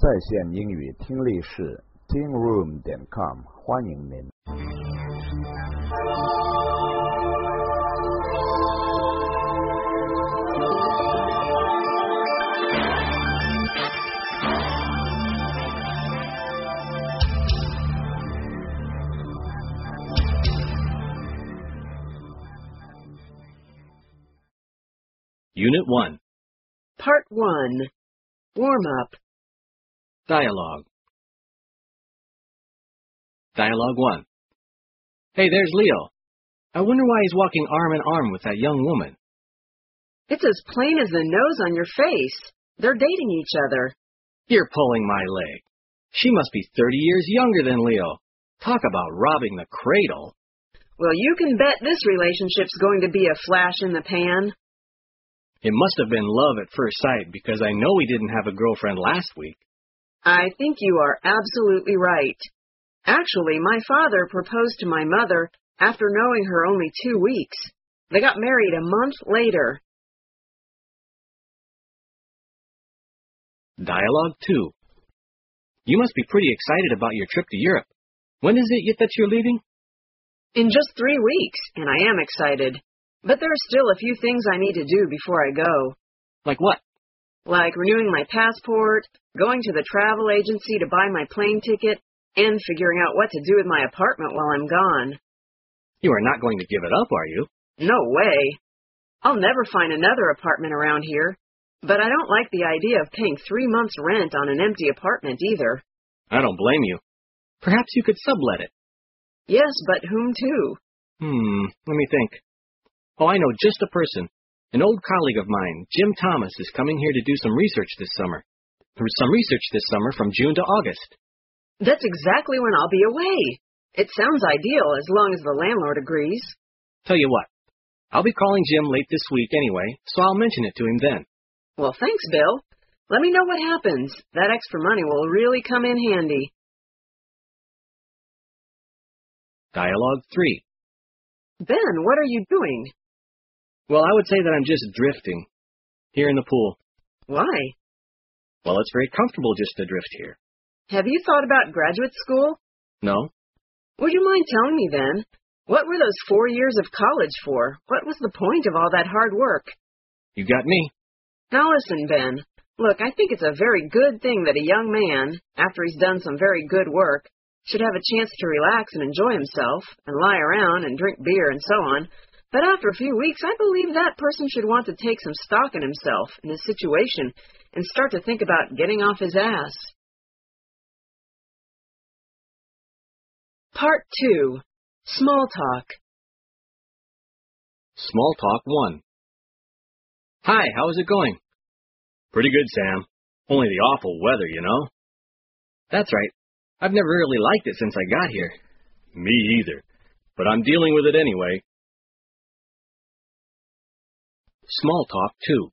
在线英语听力室 tingroom.com 欢迎您。 Unit 1. Part 1. Warm-up. Dialogue. Dialogue 1. Hey, there's Leo. I wonder why he's walking arm in arm with that young woman. It's as plain as the nose on your face. They're dating each other. You're pulling my leg. She must be 30 years younger than Leo. Talk about robbing the cradle. Well, you can bet this relationship's going to be a flash in the pan. It must have been love at first sight because I know he didn't have a girlfriend last week. I think you are absolutely right. Actually, my father proposed to my mother after knowing her only 2 weeks. They got married a month later. Dialogue 2. You must be pretty excited about your trip to Europe. When is it that you're leaving? In just 3 weeks, and I am excited. But there are still a few things I need to do before I go. Like what? Like renewing my passport, going to the travel agency to buy my plane ticket, and figuring out what to do with my apartment while I'm gone. You are not going to give it up, are you? No way. I'll never find another apartment around here. But I don't like the idea of paying 3 months' rent on an empty apartment either. I don't blame you. Perhaps you could sublet it. Yes, but whom to? Let me think. Oh, I know just a person. An old colleague of mine, Jim Thomas, is coming here to do some research this summer. From June to August. That's exactly when I'll be away. It sounds ideal as long as the landlord agrees. Tell you what, I'll be calling Jim late this week anyway, so I'll mention it to him then. Well, thanks, Bill. Let me know what happens. That extra money will really come in handy. Dialogue 3. Ben, what are you doing? Well, I would say that I'm just drifting. Here in the pool. Why? Well, it's very comfortable just to drift here. Have you thought about graduate school? No. Would you mind telling me then? What were those 4 years of college for? What was the point of all that hard work? You got me. Now listen, Ben. Look, I think it's a very good thing that a young man, after he's done some very good work, should have a chance to relax and enjoy himself, and lie around and drink beer and so on. But after a few weeks, I believe that person should want to take some stock in himself, in his situation, and start to think about getting off his ass. Part 2. Small talk. Small talk 1. Hi, how is it going? Pretty good, Sam. Only the awful weather, you know. That's right. I've never really liked it since I got here. Me either. But I'm dealing with it anyway. Small talk 2.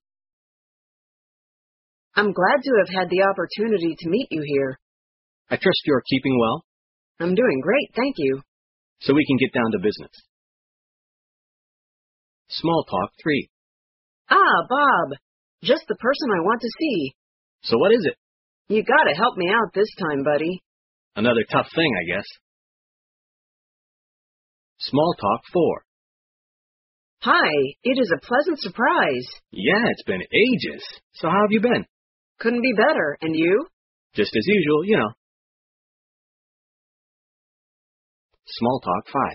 I'm glad to have had the opportunity to meet you here. I trust you're keeping well? I'm doing great, thank you. So we can get down to business. Small talk 3. Ah, Bob. Just the person I want to see. So what is it? You gotta help me out this time, buddy. Another tough thing, I guess. Small talk 4. Hi, it is a pleasant surprise. Yeah, it's been ages. So how have you been? Couldn't be better. And you? Just as usual, you know. Small talk 5.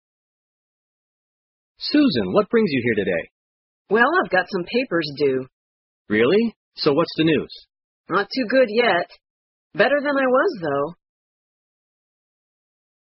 Susan, what brings you here today? Well, I've got some papers due. Really? So what's the news? Not too good yet. Better than I was, though.